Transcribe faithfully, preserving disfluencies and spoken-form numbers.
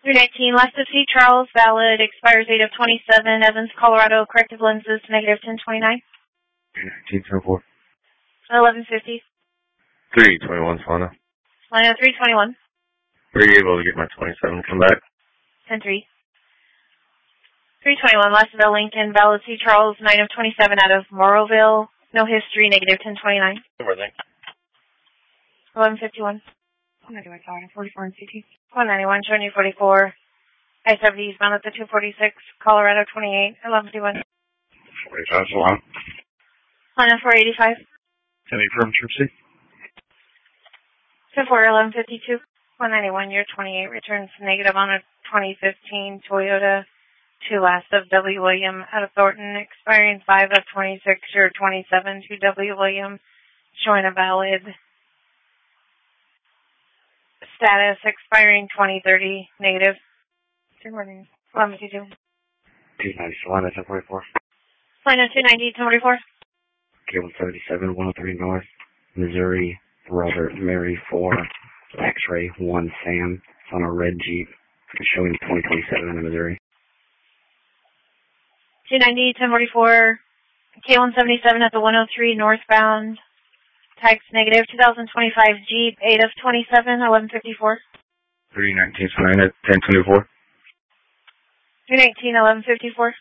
three nineteen, last of C. Charles, valid, expires date of twenty-seven, Evans, Colorado, corrective lenses, negative ten twenty-nine. three nineteen, ten four. eleven fifty. three twenty-one, Solana. Line of three twenty-one. Were you able to get my twenty-seven come back? ten three. three twenty-one, Lastville, Lincoln, valid C. Charles, nine of twenty-seven out of Moroville, no history, negative ten twenty-nine. Everything. eleven fifty-one. one ninety-one, forty-four and C T. one ninety-one, showing you forty-four. I seventy eastbound at the two forty-six, Colorado twenty-eight, eleven fifty-one. forty-five, Solana. Line of four eighty-five. Can you confirm trip C? ten four, eleven fifty-two. one ninety-one, year twenty-eight, returns negative on a twenty fifteen Toyota to last of W. William out of Thornton, expiring five of twenty-six, year twenty-seven to W. William, showing a valid status, expiring twenty thirty, negative. Good morning. eleven fifty-two. two ninety, Solana, ten forty-four. Line of two ninety, ten forty-four. K one seventy-seven, one oh three North, Missouri, Robert, Mary four, X-ray one Sam, on a red Jeep, showing twenty twenty-seven in Missouri. two ninety, ten forty-four. K one seventy-seven at the one oh three northbound. Tags negative, two thousand twenty-five Jeep, eight of twenty-seven, eleven fifty-four. three nineteen, Solana, ten twenty-four. three nineteen, eleven fifty-four.